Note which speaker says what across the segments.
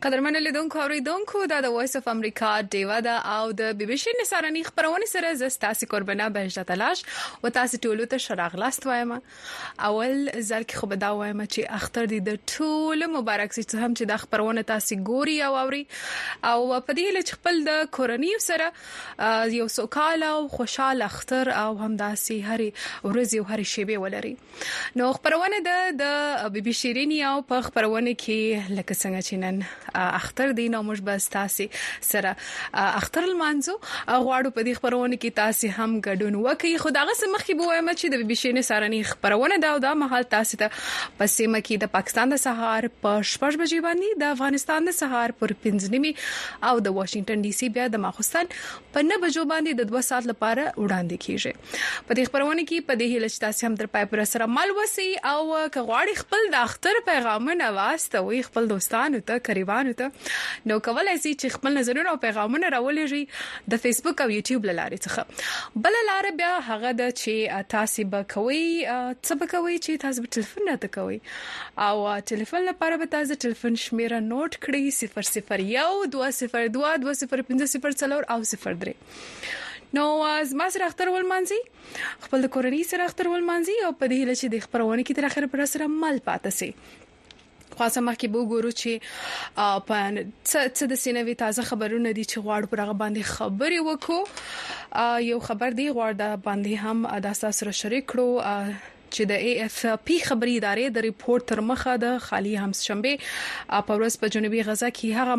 Speaker 1: قدرمن لیدونکو اوریدونکو د وایس اف امریکا دیوا دا او د بي بي سي نسارنی خبرونه سره زستاسي قربانه بهجت تلاش و تاسو ټولو ته شراغلاست وایم. اول ځل کې خو به دا وایم چې اختر دي د ټول مبارک سي هم چې د خبرونه تاسو ګوري او اوري او په دې لچ خپل د کورنۍ سره یو سوکاله او خوشاله اختر او هم داسي هري ورځ یو هري شیبه ولري. نو خبرونه د بي بي شيرینی او په خبرونه کې لکه څنګه چې نن اختر دی نو موږ بس تاسو سره اختر المانزو غواړو په دې خبرونه کې تاسو هم ګډون وکړئ. خدای سم مخکې به وایم چې د بي بي سي نسارنی خبرونه دا مهال تاسو ته پسې مکه د پاکستان د سهار په 6 بجې باندې د افغانستان د سهار پر 5 او د واشنگټن ډي سي بیا د ماخستان په 9 بجو باندې د 2 ساعت لپاره وړاندې کیږي. په دې خبرونه کې په دې هیله چې تاسو هم در پای پر سره مل وسی او کغواړي خپل د اختر پیغامونه واسطه وي خپل دوستانو ته قریبانو ته نو کولای شي چې خپل نظرونه او پیغامونه راولېږي د فیسبوک او یوټیوب لارې څخه. بل لار بیا هغه د چې تاسو به کوي څه به کوي چې تاسو به ټلیفون راته کوي او ټلیفون لپاره به تاسو ټلیفون شمیره نوٹ کړئ 001 202 205 او 03. نو زما سره اختر ولمانځي خپل د کورنۍ سره اختر ولمانځي او په دې هیله چې د خبرونه کې تر اخره پر سره مل پاتې سي. خاصه مخکې به ګورو چې په څه د سینوي تازه خبرونه دي چې غواړو پر هغه باندې خبري وکړو. یو خبر دی غواړم د باندې هم د تاسو سره شریک کړو چې د اي اف پی خبري ادارې د ریپورت تر مخه د خالي هم شنبه په ورځ په جنوبي غزا کې هغه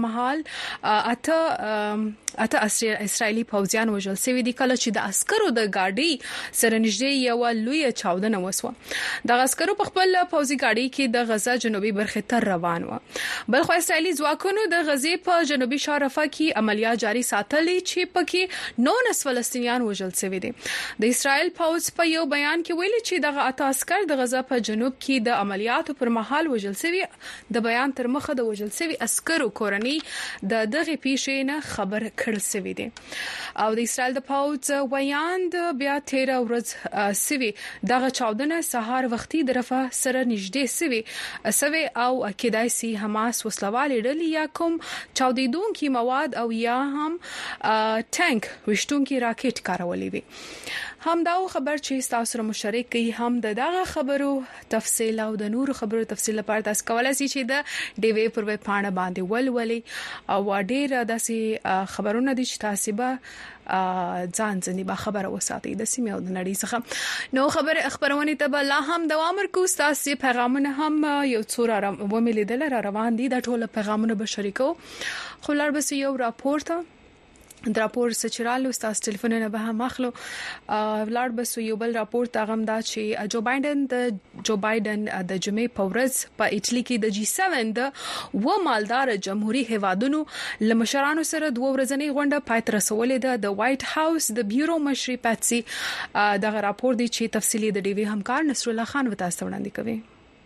Speaker 1: محل اته اسرایلی پوځیان وژل شوی دي کله چې د عسکرو د گاډي سره نږدې یو لوی چاودنه وسوه. د عسکرو په خپل پوځي گاډي کې د غزا جنوبي برخه ته روان و. بلخو اسرایلی ځواکونو د غزې په جنوبي شارفه کې عملیات جاري ساتلې چې پکې 9 فلسطینیان وژل شوی دي. د اسرایل پوځ په یو بیان کې ویلي چې د عسكر د غزا په جنوب کې د عملیاتو پر مهال وژل شوی. د بیان تر مخه د وژل شوی عسکرو کورنۍ د دغه پیښې نه خبر کړل شوی دی او د اسرائیل د پوځ ویان د بیا 13 ورځ سوي دغه چاودنه سهار وختي د رفح سره نږدې سوي او کېدای سي حماس وسلوال ډلې یا کوم چاودیدونکي مواد او یا هم ټانک وشتونکي راکټ کارولې وي. هم دا خبر چې تاسو سره مشارک کی هم دغه خبرو تفصیل او د نور خبرو تفصیل لپاره تاسو کولای شئ چې د ډي وی پر وې پاڼه باندې ولولي او ډېر داسې خبرونه دي چې تاسو به ځان ځنی به خبره وساتئ د سیمه او د نړۍ څخه. نو خبرونه ته به لا هم دوام ورکو. تاسو پیغامونه هم یو څور وملیدل را روان دي د ټولو پیغامونه به شریکو. خو لار به یو راپورټ د راپور سچرال استاد ټلیفونونه به هم اخلو. ولر بس یو بل راپورټ هغه دا چې جو بایدن د جمعې په ورځ په ایټلی کې د G7 د و مالدار جمهوریت هوادونو لمشرانو سره 2 ورځنۍ غونډه پای ته رسولې ده. د وایټ هاوس د بیورو مشري پاتسي دغه راپور دی چې تفصیلی د ډي وی همکار نصر الله خان وتاست وړاندې کوي.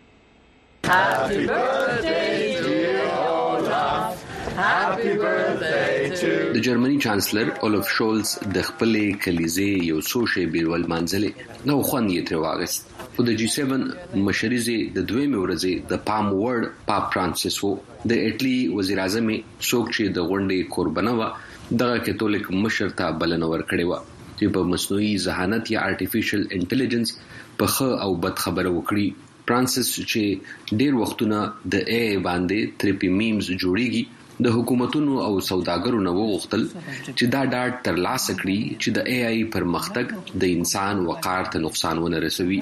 Speaker 2: Happy birthday dear Olaf. Happy birthday to
Speaker 3: د جرمني چانسلر اولف شولز د خپلې کلیزې یو څو شی بیرول منځلې نو خوند یې تر واغست. او د G7 مشرزي د دویمه ورځې د پام ورډ پاپ فرانسیس وو د ایټلی وزیر اعظم څوک چې د غونډې قربانه و دغه کاتولیک مشر ته بلنه ورکړې و چې په مصنوعي ذهانت یا ارتفیشل انټيليجنس په ښه او بد خبره وکړي. فرانسیس چې ډیر وختونه د اي باندې ترپی میمز جوړیږي د حکومتونو او سوداګرو نو وغوښتل چې دا ډاټ تر لاسه کړي چې د اي اي پرمختګ د انسان وقار ته نقصان ونه رسوي.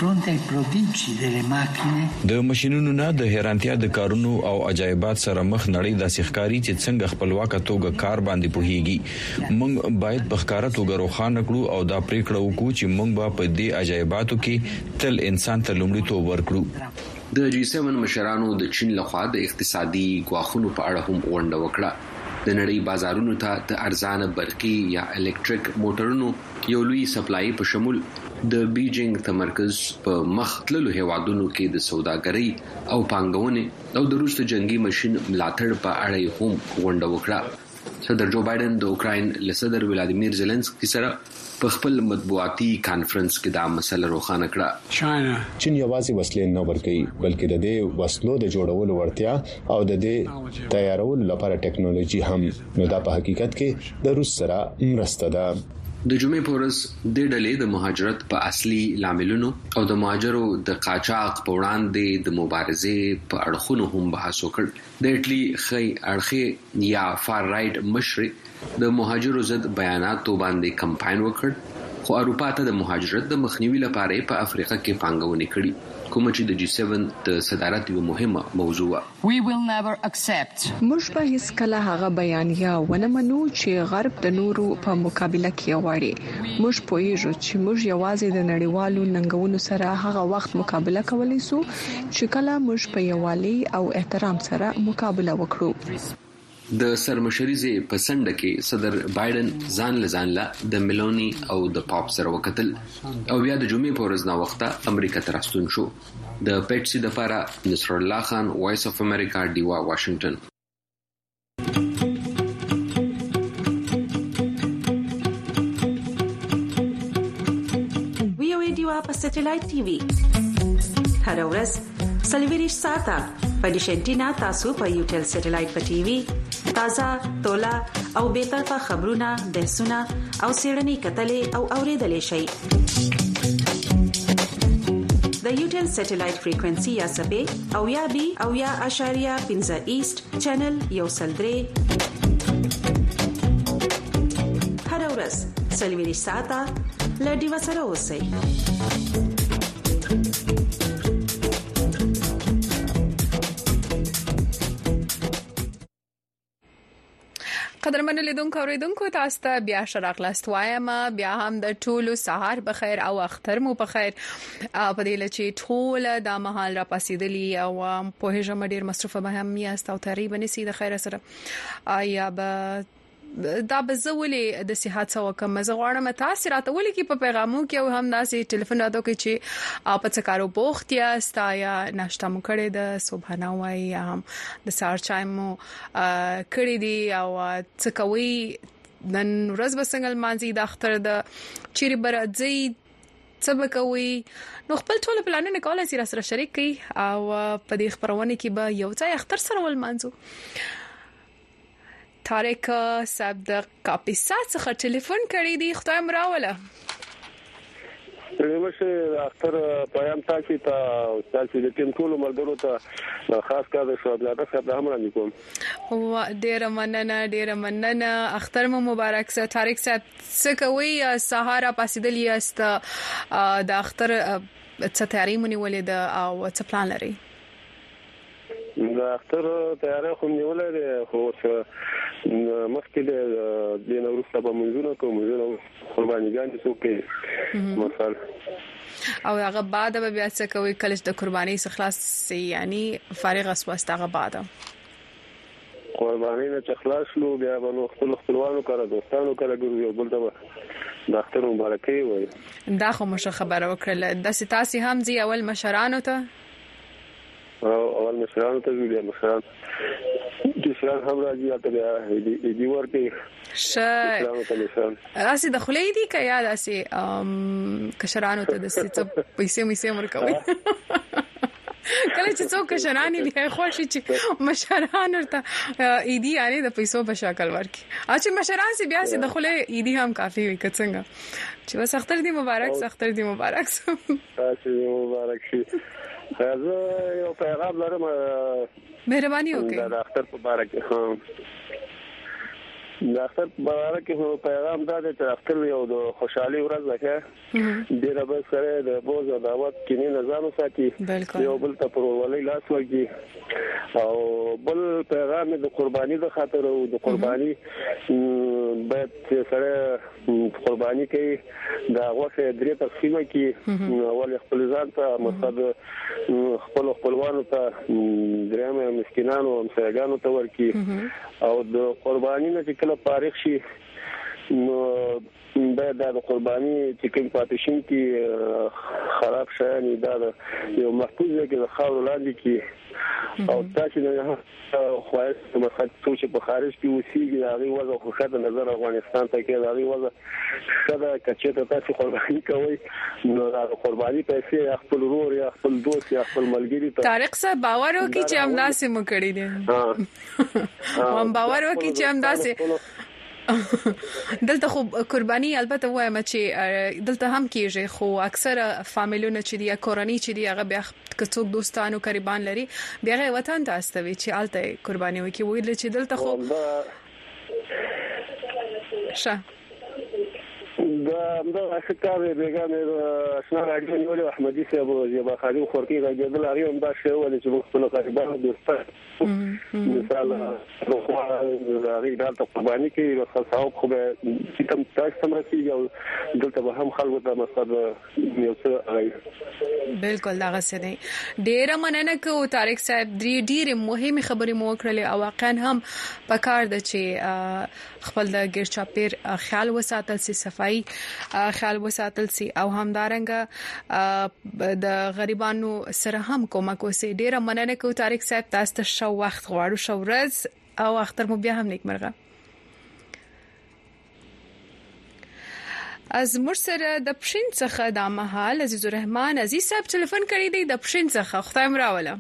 Speaker 4: د ماشينونو نه د حیرانتیا د کارونو او عجایبات سره مخ نړۍ د سخکاری چې څنګه خپلواک توګه کار باندې پوهیږي. موږ باید په ښکارا توګه روښانه کړو او دا پریکړه وکړو چې موږ به په دې عجایباتو کې تل انسان ته لومړیتوب ورکړو.
Speaker 3: د G7 مشرانو د چین لخوا د اقتصادي ګواښونو په اړه هم غونډه وکړه. د نړۍ بازارونو ته د ارزانه برقي یا الکتریک موټرونو یو لوی سپلای په شمول د بیجینګ تمرکز په مخ تللو هیوادونو کې د سوداګرۍ او پانګونې او د روس جنگي ماشين ملاتړ په اړه هم غونډه وکړه. صدر جو بایدن د اوکراین له صدر ولادیمیر زيلنسکي سره په خپل مطبوعاتي کانفرنس کې دا مسله روښانه کړه.
Speaker 5: چین یوازې وسلې نه ورکوي بلکې د دې وسلو د جوړولو وړتیا او د دې تیارولو لپاره ټیکنالوژي هم. نو دا په حقیقت کې د روس سره مرسته ده.
Speaker 3: د جمعې په ورځ د ډلې د مهاجرت په اصلي لاملونو او د مهاجرو د قاچاق په وړاندې د مبارزې په اړخونو هم بحث وکړ. د اټلی خي اړخي یا فار رائټ مشر د مهاجرو ضد بیاناتو باندې کمپاین وکړ، خو اروپا ته د مهاجرت د مخنیوي لپاره په افریقا کې پانګونې کړې، کوم چې د G7 د صدارت یو مهمه موضوع و.
Speaker 6: موږ به هیڅ کله هغه بیانیه ونه منو چې غرب د نورو په مقابله کې غواړي. موږ پوهیږو چې موږ یوازې د نړیوالو ننګونو سره هغه وخت مقابله کولی سو چې کله موږ په یووالي او احترام سره مقابله وکړو.
Speaker 3: د سرمشریزه په سند کې صدر بایدن ځان له د ملونی او د پاپ سره وکتل او بیا د جمعې په ورځ نا وخته امریکا ته راستون شو. د پټسي د لپاره نصر الله خان، وایس اف امریکا، ډیوا، واشنگټن.
Speaker 7: وی او ډیوا په سټلایټ ټي وي هر ورځ سلیویریش ساته په ډیشنټینا تاسو په یوټل سټلایټ په ټي وي تازه تولا او به طرفه خبرونه، بحثونه او سیړنی کتلې او اوریدلې شي. د یوټل سټلایټ فریکوئنسي یا سبې او یا بي او یا اشاریه 15 ایست چینل یو سلدري هر ورځ سلیویریش ساته لډي وسره اوسئ.
Speaker 1: قدرمن لیدونکو اوریدونکو تاسو ته بیا شراغلاست وایم، بیا هم د ټولو سهار بخیر او اختر مو بخیر. په دې لچې ټول د مهال را پاسیدلی او په هجم ډیر مصرفه به هم یاست او تقریبا نسی د خیر سره یا به دا بزولې د صحت سو کوم زغړم تاسو راته ولې کې په پیغامو کې او هم ناسي ټلیفون راته کې چې په څه کارو بوخت یا ستایا ناشته مو کړې د صبحانه وای یا هم د سار چای مو کړې دي او څه کوي نن ورځ بسنګل مانځي د اختر د چیرې برځي سبقوي. نو خپل ټول پلانونه کولای سي سره شریک کړئ او په دې خبرونه کې به یو ځای اختر سره ول مانځو. طارق صاحب د کاپیسا څخه ټلیفون کړی دی، خدای مراوله.
Speaker 8: دغه اختر پیغام تاسو ته د ټیم ټول ملګرو ته خاص کار د شوبلاده صاحب هم را نکوم.
Speaker 1: او ډیر مننه اختر مو مبارک سه. طارق صاحب څه کوي سهار پاسیدلی است د اختر څه تیاری مونږ ولید او څه پلان لري؟
Speaker 8: د اختر تیاری خو نیولې ده، خو مخکې د نوروز په منځونو کې موږ قربانيګان څو کې مثلا
Speaker 1: او هغه بعد به بیا څه کوي کله د قرباني څخه خلاص سي، یعنی فارغ اسواست هغه بعد
Speaker 8: قرباني نه خلاص لو بیا به خپلوانو کړه دوستانو کړه ګورو یو بل ته د اختر مبارکي وي.
Speaker 1: دا خو مشه خبره وکړه د ستاسي هم زی اول مشرانو ته
Speaker 8: اول مشرانو ته ویل مشران هم راځي ته دی ورته
Speaker 1: شه راسي د خلې دي کیا داسي کشرانو ته د څه پیسې ورکوي کله چې څوک کشرانی دی خوشي چې مشران ورته ایدي یعنی د پیسو په شکل ورکي اچھا مشران سي بیا سي د خلې ایدي هم کافي وي کڅنګ چې بس اختر دی مبارک
Speaker 8: تاسو مبارک شي. زه یو پیغام لرم،
Speaker 1: مهرباني وکړئ.
Speaker 8: د اختر مبارک د اختر مبارک پیغام دا د اختر یو د خوشحالي ورځ ده، ډیره به سره د بوز او دعوت کې نظام ساتي، یو بل ته پرولې لاس ورګي او بل پیغام د قرباني د خاطر او د قرباني باید سره قرباني کوي دا غوښه درې تقسیمه کې اول خپل ځان ته مصاب خپلوانو ته درېمه مسکینانو او همسایګانو ته ورکی او د قرباني نه چې کله فارغ شي نو د قرباني چې کوم پاتشین کې خراب شایي دا یو محفوظ کې د خاور لاندې کې او تاسو نه خوایس مثلا چې په خارج کې وسیږي دا غي وضع خو خاطر نظر افغانستان ته کې دا غي وضع شته کچته تاسو قرباني کوي نو دا قرباني پیسې خپل ورور یا خپل دوست یا خپل ملګری ته
Speaker 1: طارق صاحب باور وکړي چې همداسې مو کړی دي هم باور وکړي چې همداسې دلته خو قرباني البته وایم چې دلته هم کیږي خو اکثره فامیلونه چې دی کورنۍ چې دی هغه بیا کڅوک دوستانو قریبان لري بیا وطن ته استوي چې الته قرباني وکي ویل چې دلته خو شه
Speaker 8: دا افکار بیگانه آشنا راځي نو احمدي صاحب یبا خالي خورکی راځي د لاري هم دا شی ولې چې خپل قربان دوستان مثال نو راځي دا ته قرباني کې نو ثواب خو به چې تم تاسو راځي او دلته به هم خلکو ته مصاب یو څه
Speaker 1: بالکل دا غسه دی ډیر مننه کو طارق صاحب ډیر مهمه خبرې مو کړلې او واقعا هم پکار د چې خپل د ګرچاپیر خیال وساتل سي صفائی خیال وساتل سي او همدارنګه د غریبانو سره هم کومک وسي ډیره مننه کو طارق صاحب تاسو ته شو وخت غواړو شو ورځ او اختر مو بیا هم نیکمرغه از مرسره د پښین څخه د مهال عزیز الرحمن عزیز صاحب ټلیفون کړی دی د پښین څخه خدای مراوله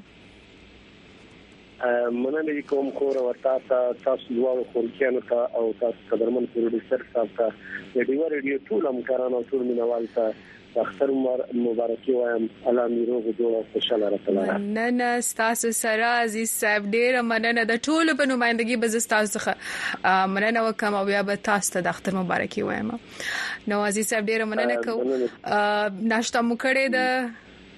Speaker 8: مننه کوم خور ورته تاسو دوه خورکیانو ته او تاسو قدرمن پروډوسر صاحب ته د ډیو ریډیو ټول همکارانو ټول مینوال ته اختر مبارکي وایم الله میرو جوړه خوشاله راته
Speaker 1: نه تاسو سره عزیز صاحب ډیر مننه د ټول په نمائندګي بز تاسو څخه مننه وکم او بیا به تاسو ته د اختر مبارکي وایم نو عزیز صاحب ډیر مننه کو ناشته مو کړې ده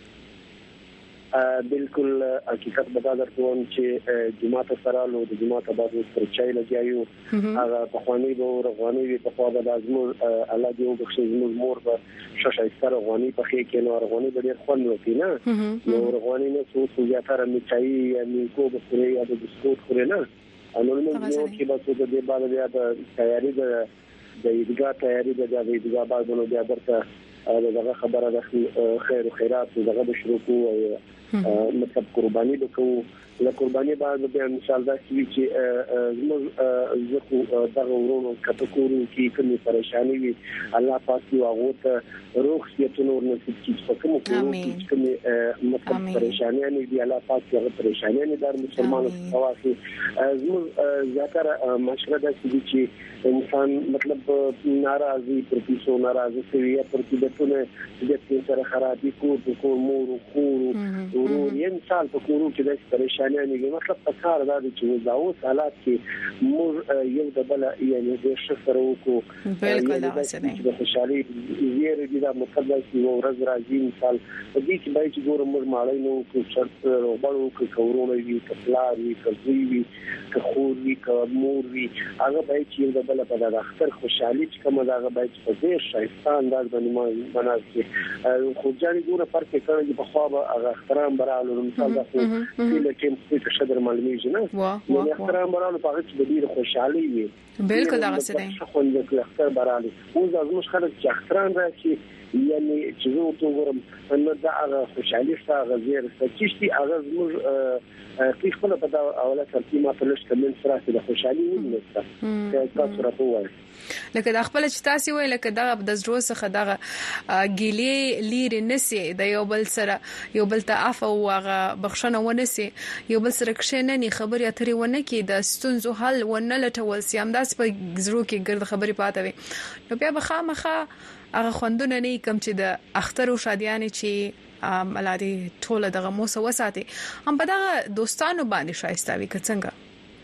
Speaker 8: بالکل حقیقت بتا درته چې جمعه سره له جمعه بعد پر چای لګیایو هغه په خواني به رواني وي په خوا د ازمور الله دې وبخښي زموږ مور به شاشه ستاره رواني په خې کې نو رواني به ډېر خوند وکړي نه نو رواني نه څو زیاتره می چای یا می کو به خوري یا د بسکوټ خوري نه نو نو کې به څه د دې باندې بیا د تیاری د عیدګاه تیاری د عیدګاه بعد نو بیا درته دغه خبره د خیر او خیرات دغه د شروع کوو مطلب قرباني وکړو له قرباني بعد به ان شاء الله چې زه دغه ورونو کته کورو کې کومې پریشانی وي الله پاک یو هغه ته روح یې نور نصیب کړي په کوم کې کومې مطلب پریشانی نه دی الله پاک هغه پریشانی نه در مسلمانانو خواصي زموږ زیاتره مشوره ده چې انسان مطلب ناراضي پرتیسو ناراضي سوي یا پرتیبتونه د سره خرابي کو مور خو ورور انسان په کورو کې د پریشانی نه مطلب په کار دا چې وځاو حالات کې مور یو د بل یعنی د شفر وکړو
Speaker 1: بالکل دا څه
Speaker 8: د خوشحالي زیره دي دا مطلب چې یو ورځ راځي مثال په دې کې باید چې ګور مور ماړی نو کو شرط وبړو کو کورونه وي کفلار وي کوي وي خور وي مور وي هغه باید چې د بل په د اختر خوشحالي چې کومه دا باید په دې شایسته انداز باندې بناسي خو ځان ګوره فرق کوي په خو هغه احترام براله مثال دا لکه چې شدر معلومیږي نه نو احترام براله په هغه کې ډیر خوشحالي وي
Speaker 1: بالکل دا څه دی
Speaker 8: خو د اختر براله او زموږ خلک چې احترام راځي یعنی چې زه وګورم نو دا هغه خوشحالي څنګه غیر ستچشتي هغه زموږ په خپل په اوله ترتیب ما په لږ کمن سره د خوشحالي ونیسته چې تاسو راټول
Speaker 1: لکه د خپل چې تاسو وای لکه دا د زړه څخه دغه ګیلې لیر نسی د یو بل سره یو بل ته عفو او بخښنه ونسی یو بل سره کښنه نه خبرې اترې ونه کې د ستونزو حل ونه لټول سي هم داس په زړه کې ګرد خبرې پاتې وي نو بیا بخامخه هغه خوندونه نه کم چې د اختر او شادیانې چې ملادي ټوله دغه موسه وساتي هم په دغه دوستانو باندې شایسته وي څنګه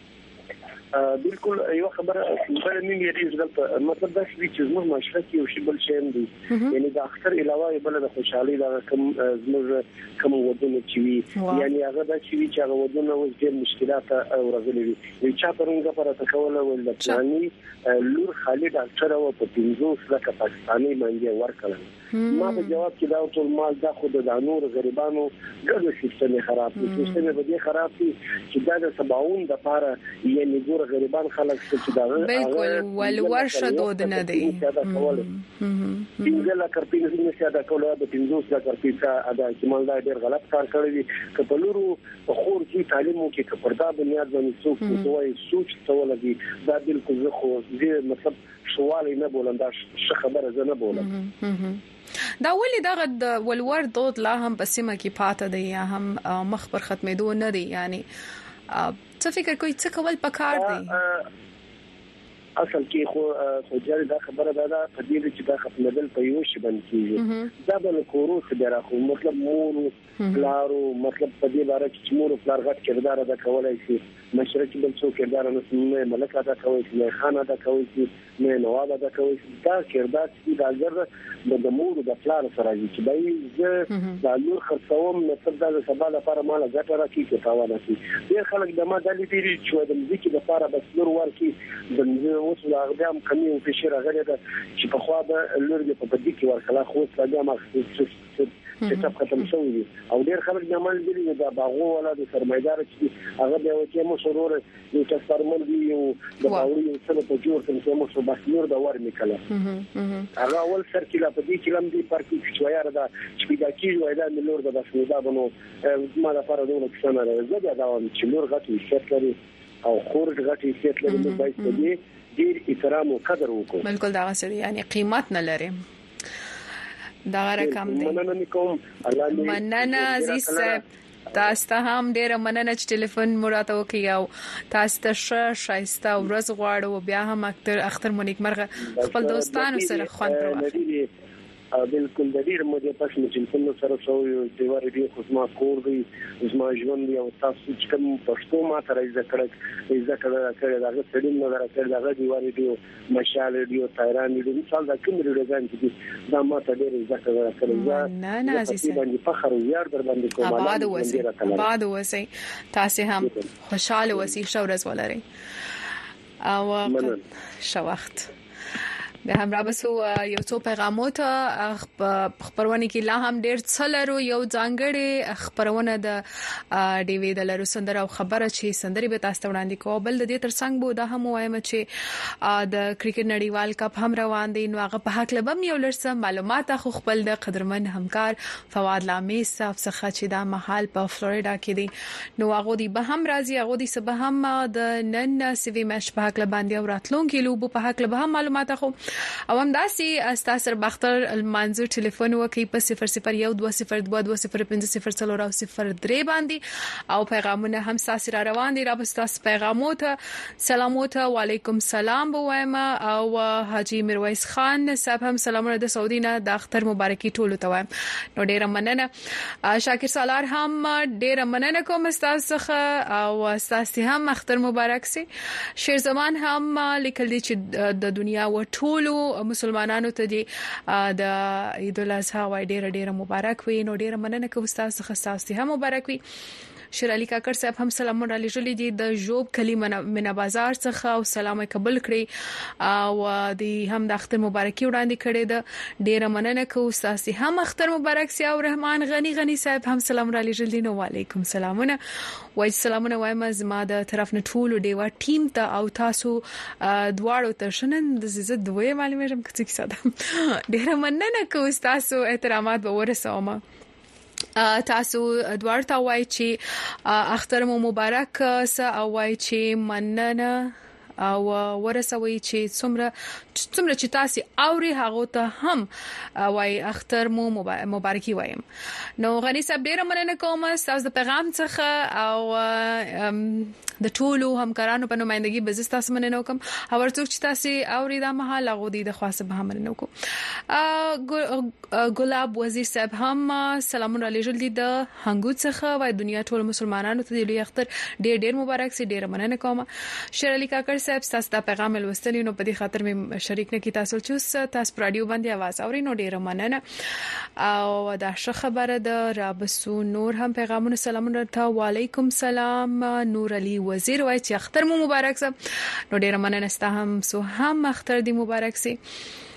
Speaker 8: بالکل یو خبره بل نه یې ځل مطلب دا چې زموږ معاشره کې یو شی بل شی دی یعنی د اختر علاوه بل د خوشحالي دا کوم زموږ کوم ودونه چې وي یعنی هغه دا چې هغه ودونه اوس ډېر مشکلات او راغلي وي یو چا پرونګه پر تکوله ول د پلاني لور خالد ډاکټر او په 500 لکه پاکستاني باندې ورکړل ما په جواب کې دا ټول مال دا خو د نور غریبانو ګډ سیستم خراب دي سیستم به دي خراب دي چې دا د 70 د لپاره یعنی ګور نور غریبان خلک چې دا
Speaker 1: بالکل ولور شدود نه دی
Speaker 8: څنګه لا کړپی نه ساده کوله د 500 لا کړپی دا چې مالدار ډیر غلط کار کړی دی کپلورو خور کی تعلیم کې کپردا بنیاد باندې څوک دوی سوچ څول دي دا بالکل زه خو دې مطلب سوال نه بولم دا خبره زه نه بولم
Speaker 1: دا ولې دغه د ولور دود لا هم په سیمه کې پاتې دی یا هم مخ پر ختمېدو نه دی یعنی څه فکر کوي څه کول پکار دی
Speaker 8: اصل کې خو جاري دا خبره ده په دې چې دا ختمېدل په یو شی باندې کیږي دا د کورو څخه راخو مطلب مور پلارو مطلب په دې باره کې مور پلار غټ کردار ادا کولای شي مشرک بل څو کردار نه ملک ادا کوي شي خان ادا کوي شي نه نواب ادا کوي شي دا کردار چې دا ګر د مور د پلار سره چې بای زه د لور خرڅوم مطلب دا د سبا لپاره مال غټ راکې کې تاوانه شي ډیر خلک د ما دلی دي چې د مزيک لپاره بس لور ورکی د اوس لا غدام کمی او فشار غلې ده چې په خوا د لور په بدی کې ورکلا خو څنګه ما چې ختم شوی او ډیر خلک د عمل دي دا باغو ولا د سرمایدار چې هغه به وکي مو سرور یو تاسو دی یو د باوري یو څه په جوړ کړي مو څه بخیر دا ور میکله هغه اول سر کې لا په دې کې لم دي پارکي چې یاره دا چې دا کیږي دا د لور د بخیر دا بنو ما د لپاره دوه څه نه راځي دا چې لور غټي شت لري او خورج غټي شت لري نو باید دې ډیر احترام او قدر وکړو
Speaker 1: بالکل دا غسړي یعنی قیمت نه لري دا رقم دی مننه عزیز صاحب تاسو ته هم ډیره مننه چې ټلیفون مراته وکیاو تاسو ته شایسته ورځ غواړو بیا هم اختر مونږ مرغه خپل دوستانو سره خوان پروا
Speaker 8: بالکل د دې مودې پس چې څنګه سره شو د وری دی خو ما کور دی زما ژوند دی او تاسو چې کوم پښتو ما تر ذکر کړه دا سړی نو راکړه دا دی وری دی مشال دی تایران دی مثال دا کوم ریډزان چې دا ما ته ډېر ذکر کړل
Speaker 1: نه عزیز
Speaker 8: باندې فخر او یار در باندې کوم
Speaker 1: آباد وسی تاسو هم خوشاله وسی شورز ولري او شو وخت به همراه بسو یو څو پیغامات خبرونه کې لا هم ډېر څلرو یو ځانګړي خبرونه د ډي وی د لرو سندره او خبره چې سندري به تاسو وړاندې کوو بل د دې ترڅنګ بو دا هم وایم چې د کرکټ نړیوال کپ هم روان دي نو هغه په حق لبم یو لرسه معلومات خو خپل د قدرمن همکار فواد لامیس صاحب څخه چې دا محل په فلوریدا کې دي نو هغه دی به هم راځي هغه دی سبا هم د نن سیوی میچ په حق باندې او راتلون کې لوب په حق به هم معلومات خو او هم داسي استاسر بختر المنظور ټلیفون وکي په 001202205003 باندې او پیغامونه هم ساسي را روان دي را بستاس پیغامات سلامات و علیکم سلام بوایم او حاجی میرویس خان صاحب هم سلامونه د سعودي نه د اختر مبارکي ټولو ته وایم نو ډیره مننه شاکر سالار هم ډیره مننه کوم استاسخه او استاسي هم اختر مبارک سي شیر زمان هم لیکل دي چې د دنیا و ټولو مسلمانانو ته دي د عید الاضحى وای ډیره مبارک وي نو ډیره مننه کوم تاسو خاصه هم مبارک وي شیر علي کاکر صاحب هم سلامونه علی جلی دي د جوب کلمه من بازار څخه او سلام قبول کړی او د هم د اختر مبارکي وړاندې کړي د ډیره مننه کوم تاسو هم اختر مبارک سي او رحمان غني صاحب هم سلام علی جلی نو علیکم سلامونه وای سلامونه وایم زما د طرف نه ټول دیوا ټیم ته او تاسو دواړو ته شنن د زړه دوی معلومه کوم څه ډیره مننه کوم تاسو احترامات به ورسوم تاسو دوار ته وای چې اختر مو مبارک سه او وای چې مننه او ورسوي چې څومره چې تاسو اوري هغه ته هم وای اختر مو مبارکي وایم نو غني صاحب ډیره مننه کوم تاسو د پیغام څخه او د ټولو همکارانو په نمائندګي به تاسو مننه کوم او ورڅوک چې تاسو اوري دا مهال هغه د خاصه به مننه کوم ګلاب وزیر صاحب هم سلامونه علی جلدی د هنګو څخه وای دنیا ټول مسلمانانو ته د اختر ډیر مبارک سي ډیره مننه کوم شیر علي کاکر صاحب تاسو د پیغام لوستلی نو په دې خاطر مې شریک نه کی تاسو چې تاسو رادیو باندې आवाज اوري نو ډیره مننه او دا ښه خبره ده رابسو نور هم پیغامونه سلامونه ته وعلیکم سلام نور علي وزیر وای چې اختر مو مبارک سه نو ډیره مننه ستا هم سو هم اختر دی مبارک سي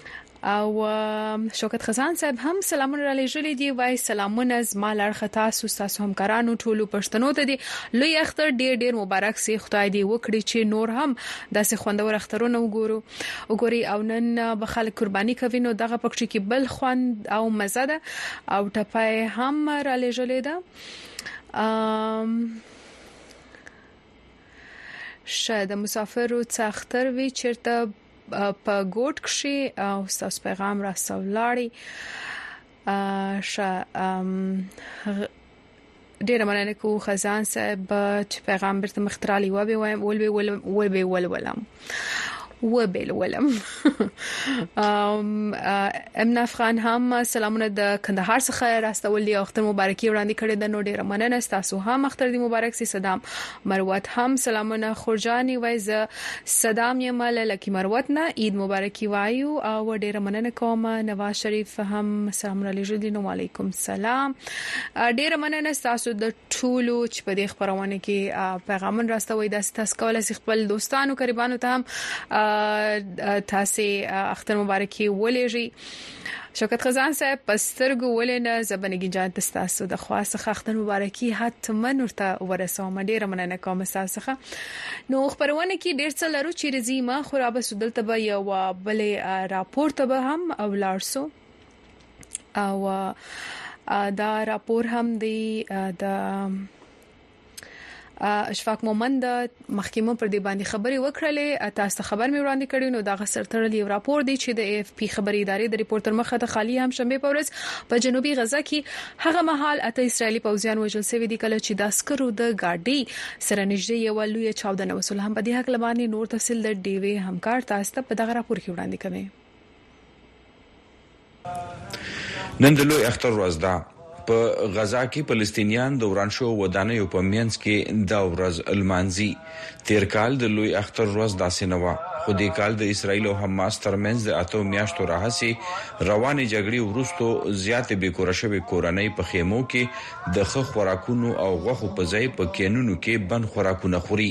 Speaker 1: او شوکت خزان صاحب هم سلامونه را لېږلي دي وای سلامونه زما لړخه تاسو همکارانو ټولو پښتنو ته دي لوی اختر ډېر مبارک سي خدای دې وکړي چې نور هم داسې خوندور اخترونه وګوري او نن به خلک قرباني کوي نو دغه پکې کې بل خوند او مزه ده او ټپای هم را لېږلې ده شاید مسافر څخه اختر وی چیرته په ګوټ کې او تاسو پیغام را سولاړي ډیر مننه کو خزان صاحب چې پیغام برته مخترالي و به ولم امن افغان هم سلامونه د کندهار څخه راستول دي اختر مبارکي وړاندې کړې د نو ډیر مننه تاسو هم اختر دی مبارک سي صدام مروت هم سلامونه خورجاني وای ز صدام یمل لکی مروت نه عید مبارکي وایو او ډیر مننه کوم نواز شریف هم سلامونه لېږل نو علیکم السلام ډیر مننه تاسو د ټولو چې په دې خبرونه کې پیغام راستوي د تاسو کول سي خپل دوستانو قریبانو ته هم تاسو اختر مبارکي ولېږي شوکت خزان صاحب پسترګو ولنه زبنګي جان تاسو د خاصه اختر مبارکي حتما ورته ورسوم ډیر مننه کوم تاسو نو خبرونه کې ډیر څه لرو چې رزيما خرابه سودلته به یو بلې راپور ته به هم او لارسو او دا راپور هم دی د اشفاق مومند محکمه پر دې باندې خبري وکړلې تاسو خبر مې وړاندې کړی نو دا غسرترلی راپور دی چې د اف پی خبري ادارې د ریپورتر مخه ته خالی هم شنبه په ورځ په جنوبي غزا کې هغه مهال اته اسرایلی پوځیان وژل شوی دي کله چې د عسکرو د گاډي سره نږدې یو لوی چاودنه وسول هم په دې حق لبانې نور تفصیل د ډي وی همکار تاسو ته په دغه راپور کې وړاندې کوي
Speaker 4: نن د لوی اختر ورځ ده په غزا کې فلسطینیان د ورانشو ودانیو په مینځ کې دا ورځ المانزي تیر کال د لوی اختر ورځ داسې نه و خو د کال د اسرایل او حماس ترمنځ د اتو میاشتو راهسي رواني جګړې ورستو زیاتې بیکوره شوې کورنۍ په خیمو کې د خخ خوراکونو او غوښو په ځای په کینونو کې بند خوراکونه خوري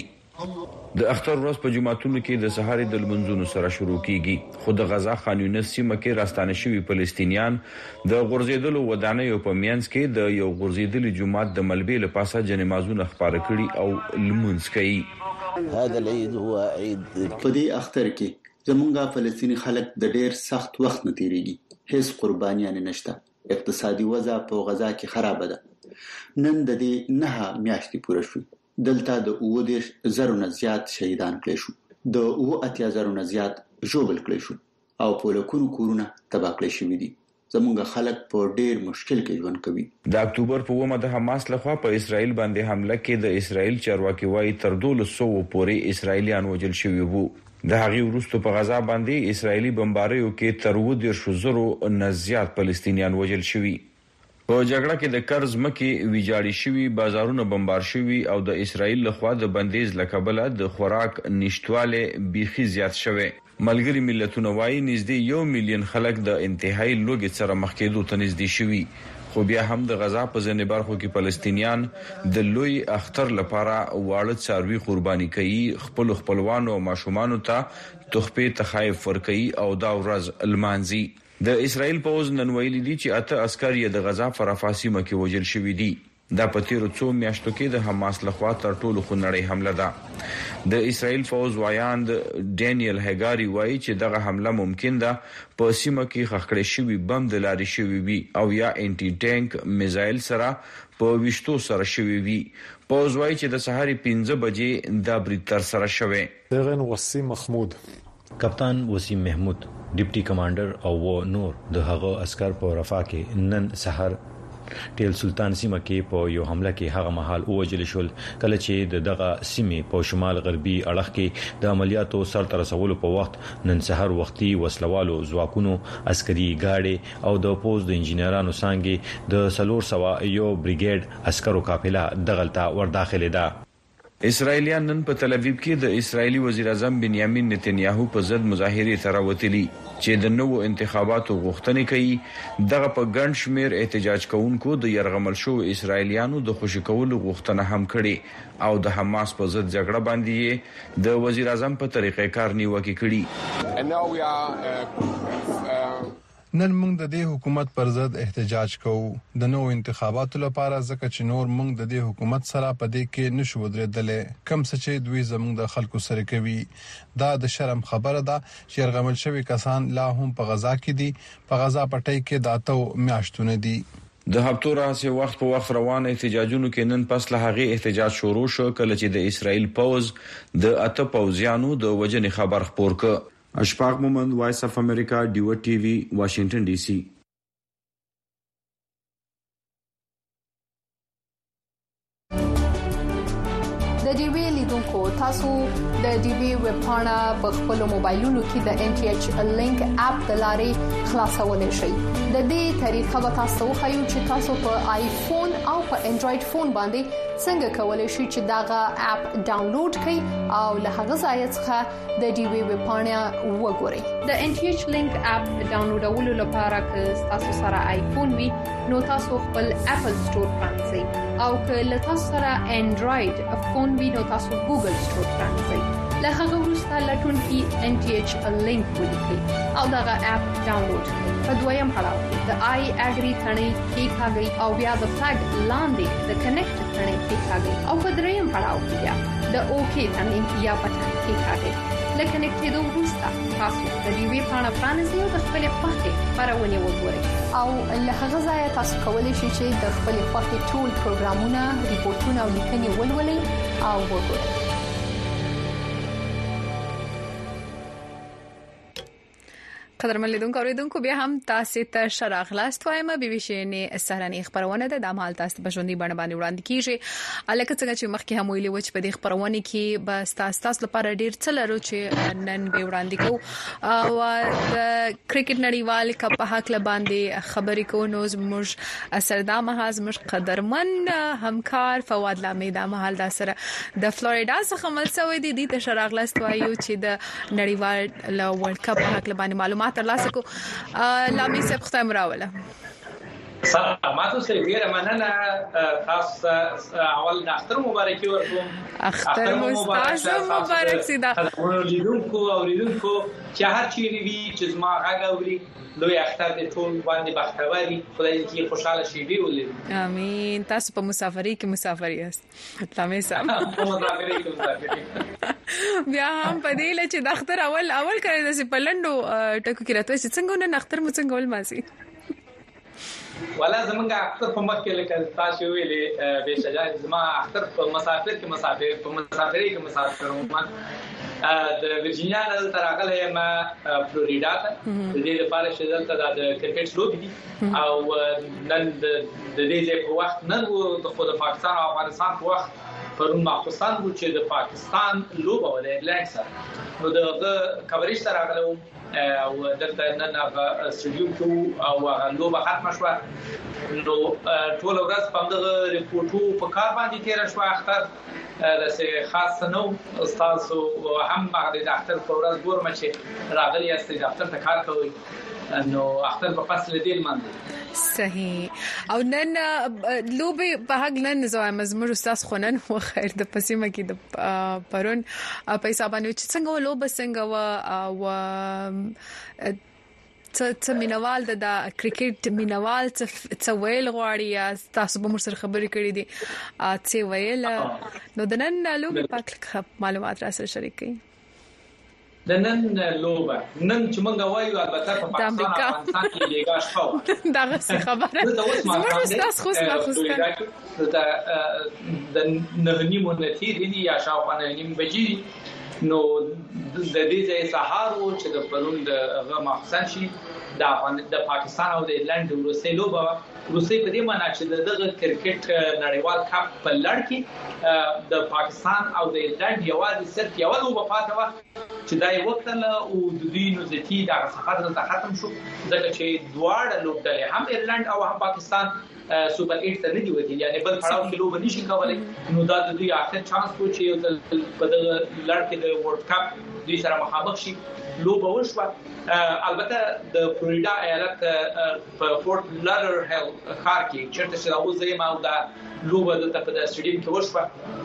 Speaker 4: د اختر ورځ په جمعتونو کې د سحر د منځونو سره شروع کیږي خو د غزا خان یونس سیمه کې راستانه شوی فلسطینیان د غورځیدلو ودانیو په مینځ کې د یو غورځیدلي جمعات د ملبې لپاسه جنمازونه خبره کړي او لمونځ کوي
Speaker 9: هذا العيد هو عيد په دې اختر کې زمونږه فلسطینی خلک د ډېر سخت وخت نه تیریږي هیڅ قربانیان نشته اقتصادي وضع په غزا کې خراب ده نن د دې نه میاشتې پوره شوه دلته د 20,000 نه زیات شهیدان کړي شو د 80,000 نه زیات ژوبل کړي شو او په لکونو کورونه تباہ کړي شوی دي زمونږ خلک په ډېر مشکل کې ژوند کوي
Speaker 4: د اکتوبر په ومه د حماس لخوا په اسرائیل باندې حمله کې د اسرائیل چارواکي وايي تر 200 پورې اسرائیلیان وژل شوي وو د هغې وروسته په غزا باندې اسرائیلي بمباریو کې تر 10,000 نه زیات فلسطینیان وژل شوي په جګړه کې د قرض مکي ویجاړی شوی بازارونه بمبار شوی او د اسرائیل لخوا د بندیز لکبله د خوراک نشټواله بيخي زیات شوه ملګری ملتونه وايي نږدې 1 میلیون خلک د انتهایی لوږې سره مخ کېدو ته نږدې شوي خو بیا هم د غزا په ځینې برخو کې فلسطینیان د لوی اختر لپاره واړه څاروي قرباني کوي خپلوانو او ماشومانو ته تحفې تخایف ورکوي او دا ورځ المانزي د اسرائیل پوز نن ویلي دي چې اته عسكر یې د غزا فرافاسي مکه وژل شوی دي دا په تیرو څو میاشتو کې د حماس لخوا تر ټولو خنړې حمله ده د اسرائیل فوز وایاند ډینیل هګاری وایي چې دغه حمله ممکن ده په سیمه کې خخړې شوی بم د لاري شوی وي او یا انټي ټانک میزایل سره په وشتو سره شوی وي پوز وایي چې د سحر 5 بجې دا برید تر سره شوی
Speaker 10: دغه وسیم محمود
Speaker 11: کپتان وسیم محمود ډیپټي کمانډر او نور د هغه عسكر په رفاه کې نن سحر ټیل سلطان سیمه کې په یو حمله کې هغه محل اوجل شول کله چې دغه سیمه په شمال غربي اړخ کې د عملیاتو سر تر رسولو په وخت نن سحر وختي وسلوالو ځواکونو عسکري گاډي او د پوز د انجنیرانو څنګه د 301 بریګیډ عسکرو قافله دغلطه ور داخله ده
Speaker 4: اسرایلیان نن په تل اویب کې د اسرایلی وزیر اعظم بنیامین نتنیاهو په ضد مظاهره تراوتلی چې د نوو انتخاباتو غوښتنې کوي دغه په ګڼ شمیر احتجاج کوونکو د يرغمل شو اسرایلیانو د خوشی کولو غوښتنه هم کړې او د حماس په ضد جګړه باندې د وزیر اعظم په طریقې کار نیوکه کړې.
Speaker 12: نن موږ د دې حکومت پر ضد احتجاج کوو د نوو انتخاباتو لپاره ځکه چې نور موږ د دې حکومت سره په دې کې نشو درېدلې کم څه چې دوی زموږ د خلکو سره کوي دا د شرم خبره ده چې يرغمل شوی کسان لا هم په غزا کې دي په غزا پټي کې داتو میاشتونه دي.
Speaker 4: د هفتو راځي وخت په وخت روان احتجاجونو کې نن پس له هغه احتجاج شروع شو کله چې د اسرائیل پوز د اته پوزیانو د وجنې خبر خبر ک. اشفاق مومند وایس اف امریکا ډیو ټي وي واشنگټن ډي سي.
Speaker 1: د ډي وی لیدونکو تاسو د ډي وی ویب پاڼه په خپل موبایلونو کې د ان ټي ایچ لینک اپ د لارې خلاصولای شئ. د دې طریقه به تاسو خو چې تاسو په آیفون او په انډراید فون باندې څنګه کولای شئ چې داغه اپ ډاونلوډ کړئ او له هغه ځای څخه د ډي وی ویب پاڼه وګورئ. د ان ټي ایچ لینک اپ ډاونلوډولو لپاره که تاسو سره آیفون وي نو تاسو خپل اپل سٹور پرانځئ او که تاسو سره انډراید فون وي نو تاسو ګوګل سٹور پرانځئ. له هغه وروسته لټون کې ان ټي ایچ لینک ولیکئ او داغه اپ ډاونلوډ کړئ. په دویم پړاو کې د آی اګری ثنې کې کاږي او بیا د فلګ لاندې د کنیکټ ثنې کې کاږي او په دریم پړاو کې بیا د اوکی ثنې یا بټن کې کاږي. لکه کنیکټ دوه وروسته تاسو د ډي وی پاڼه پرانځئ او د خپل خوښې خبرونه وګورئ او له هغه ځای تاسو کولی شئ چې د خپل خوښې ټول پروګرامونه ریپورتونه او لیکنې ولولئ او وګورئ. قدرمن لیدونکو اوریدونکو بیا هم تاسو ته شراغلاست وایم بي بي سي نه سهرنی خبرونه ده د مال تاسو په ژوندۍ باندې وړاندې کیږي. الکه څنګه چې مخکې هم ویلي و چې په دې خبرونه کې بس تاسو لپاره ډیر څه لرو چې نن به وړاندې کوو او د کرکټ نړیوال کپ په حق باندې خبرې کوو. نو زموږ سردار محاذ مش قدرمن همکار فواد لامي د محل د سره د فلوریدا څخه ملسوي دي د شراغلاست وایو چې د نړیوال ورلد کپ په حق باندې معلومات ترلاسه کو. لامي صاحب ختم راوله
Speaker 13: سلامات اوسئ. ډیره مننه تاسو اول د اختر مبارکي ورکوم.
Speaker 1: اختر مبارک سي دا
Speaker 13: لیدونکو چې هر چیرې وي چې زما غږ اوري لوی اختر دې ټول باندې بختوري خدای دې خوشاله شي دی ولې
Speaker 1: امين. تاسو په مسافرۍ کې مسافر یاست لامي صاحب
Speaker 13: په مسافرۍ کې
Speaker 1: بیا هم په دې لچ د اختر اول کړی د سپلندو ټکو کې راته چې څنګه نن اختر مو څنګه ول ماسي
Speaker 13: ولا زمونږه اختر په مخ کې لکه تاسو ویلې به شجاع زما اختر په مسافرۍ کې مسافر وم د ورجینیا نه تراغله ما فلوریدا ته د دې لپاره چې دلته د کرکټ لوبي دي او نن د دې په وخت نن د خود پاکستان او افغانستان په وخت پرون ماخصان و چې د پاکستان لوبه ولې انګلند سره نو د کوریج تراغله او دلته نن هغه سټډیوم کې او لوبه ختم شوه نو ټول ورځ په دغه ریپورټو په کار باندې تیر شو. اختر د خاص نو استاد هم بعد د اختر په ورځ ګورم چې راغلی است د اختر ته کار کوي نو اختر په فصل دی منځ
Speaker 1: صحیح او نن لوبه په حق نن زوام مزمر استاد خنن خو خیر د پسیمه کې د پرون پیسې باندې چې څنګه لوبه څنګه و څه مینوال د کرکټ مینوال څه ویل غواړي تاسو به موږ سره خبرې کړې دي څه ویل نو د نن لوبه پاک معلومات را سره شریک کړئ.
Speaker 13: د نن لوبه نن چې موږ وایو البته په پاکستان کې لیګا شو
Speaker 1: دا څه خبره زموږ تاسو خو
Speaker 13: څه د نهنیمو نتیجې دي یا شاوخوا نهنیم بجې نو د دې ځای سهار و چې د پرون د محسن شي د پاکستان او د انګلند وروسته لوبه وروسته په دې معنی چې دغه کرکټ نړیوال کپ په لړ کې د پاکستان او د انګلند یوازې صرف یو لوبه پاتې و چې دای وختل او د دوی نوزتی د سفر د ختم شو ځکه چې دواړه لوبډلې هم ایرلند او هم پاکستان سوپر 8 ته نه دی وتی یعنی بل پړاو کې لوب نشي کولای نو دا د دوی اخر چانس و چې په لړ کې د ورلد کپ دوی سره مخامخ شي لوب وشوه البته د فلوریدا ایالت په فورت لادر هیل ښار کې چیرته چې اوس زما او دا لوب د سټیډیم کې وشوه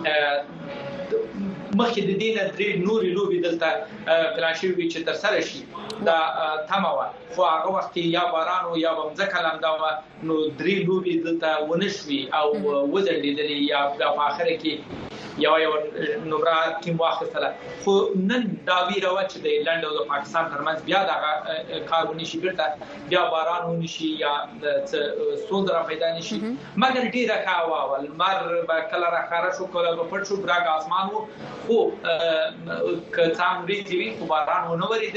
Speaker 13: مخکې د دې نه درې نورې لوبې دلته پلان شوې وي چې تر سره شي دا تمه وه خو هغه وخت یا باران او یا ځمکه لمده وه نو درې لوبې دلته ونه شوې او وځنډېدلې یا په اخره کې یو نمره ټیم واخیستله خو نن دا ویره وه چې د ایرلند او د پاکستان ترمنځ بیا دغه کار ونشي بیرته بیا باران ونشي یا ستونزه را پیدا نشي مګر ډېره ښه هوا وه لمر به کله راښکاره شو کله به پټ شو براګ اسمان و خو که څه هم وریځې وي خو باران ونه ورېده